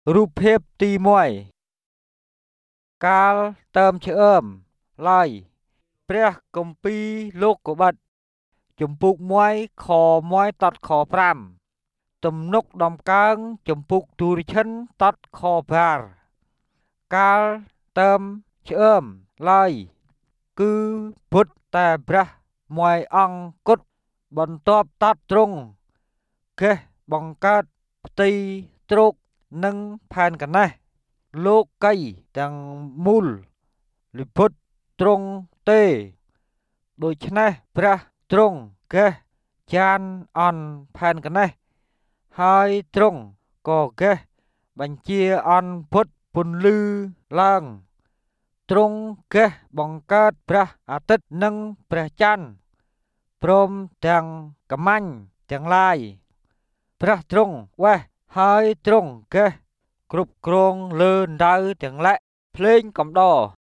រូបភាពទី1កាលតើមឆ្អើមឡើយព្រះគម្ពីរលោកុបិតជំពូក1ខ1តតខ5ទំនុកដំកើងជំពូកទូរឈិនតតខបារកាលតើមឆ្អើមឡើយគឺពុទ្ធតែព្រះមួយអង្គគត់បន្ទាប់តតទ្រង់កេះបង្កើតផ្ទៃទ្រោកនិងផែនកណេះលោកីទាំងមូលលិពុតទ្រង់ទេដូច្នេះព្រះទ្រង់កេះចានអន់ផែនកណេះហើយទ្រង់ក៏កេះបញ្ជាអន់ពុទ្ធពន្លឺឡើងទ្រង់កេះបង្កើតព្រះអាទិត្យនិងព្រះច័ន្ទព្រមទាំងកមាញ់ទាំងឡាយព្រះទ្រង់វេះហើយទ្រង់កេះគ្រប់គ្រងលើដៅទាំងឡាក់ភ្លេងកំដរ